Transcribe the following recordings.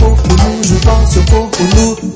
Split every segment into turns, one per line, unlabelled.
corpo nu junto ao seu corpo nu.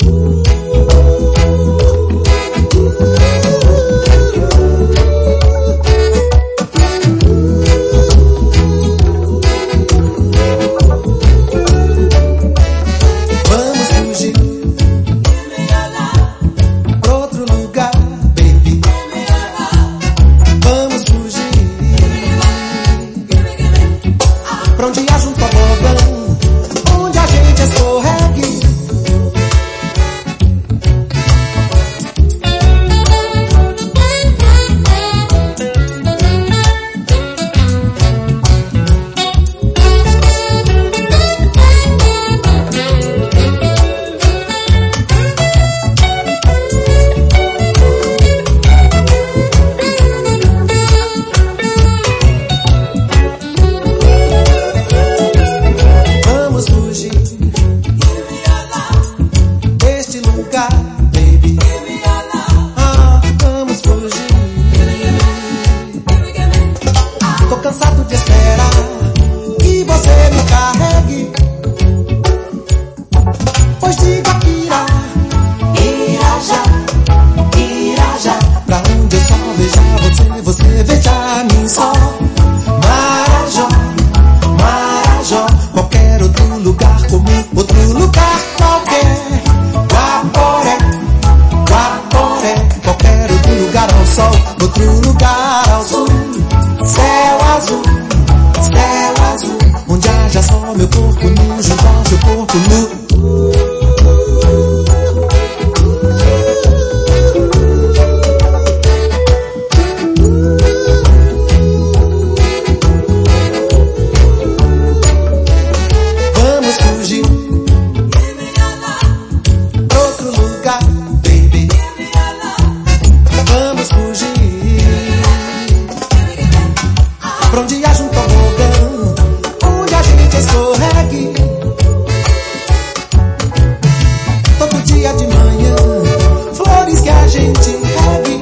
Meu corpo nu junto ao seu corpo nu. Vamos fugir pra outro lugar, baby. Vamos fugir pra onde haja um tobogã, onde a gente escorregue. Todo dia de manhã, flores que a gente regue.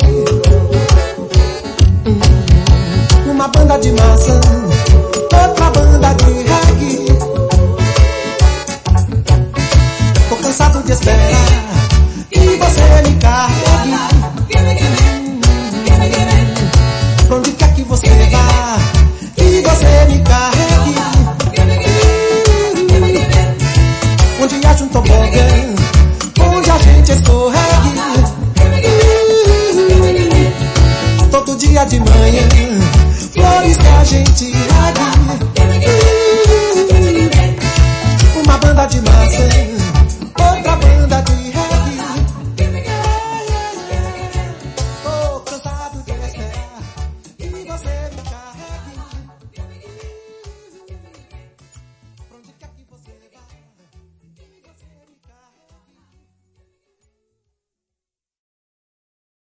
Uma banda de maçã, outra banda de reggae. Tô cansado de esperar que você me carregue. Pra onde quer que você vá, que você me carregue. Onde haja um tobogã, onde a gente escorregue. Todo dia de manhã, flores que a gente regue. Uma banda de maçã,